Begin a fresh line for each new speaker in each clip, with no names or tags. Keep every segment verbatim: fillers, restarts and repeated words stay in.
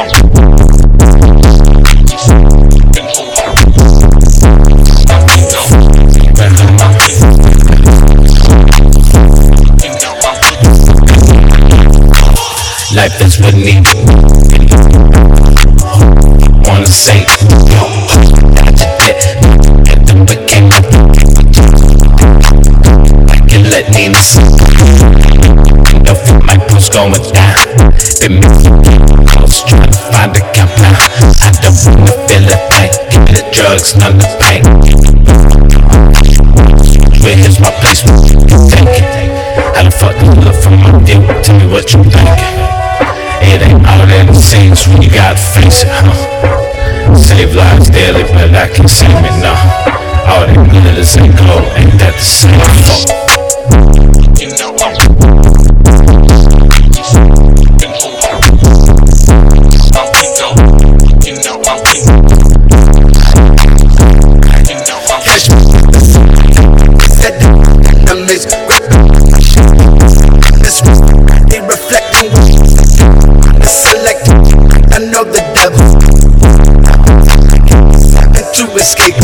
Life is with me. Wanna say, yo, get them became up. I can let Nina see. The foot my boots going down. Been missing. I was trying to find a camp now. I don't wanna feel a thing. Give me the drugs, none the pain. Where here's my place? Take it. How the fuck do you look from my view? Tell me what you thinking. It ain't all that it seems when you gotta face it, huh? Save lives daily, but I can't see me now. All that glitters and glow, ain't that the same? You know I'm You know I'm Catch me. That enemies grip. This was they reflecting. Select, I know the devil and to escape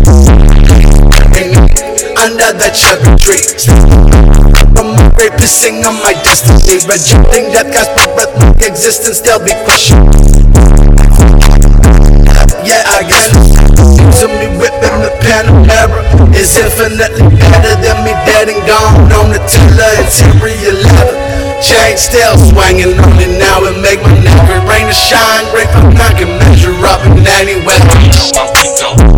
under the cherry tree. From my rapist sing on my destiny, rejecting death, cast my breath, my existence, they'll be questioned. Yeah, I guess to me whipping the Panamera is infinitely better than me dead and gone on the tiller interior leather. Chain still swinging on it now and make my neck rain to shine. Great for I can measure up in any weather.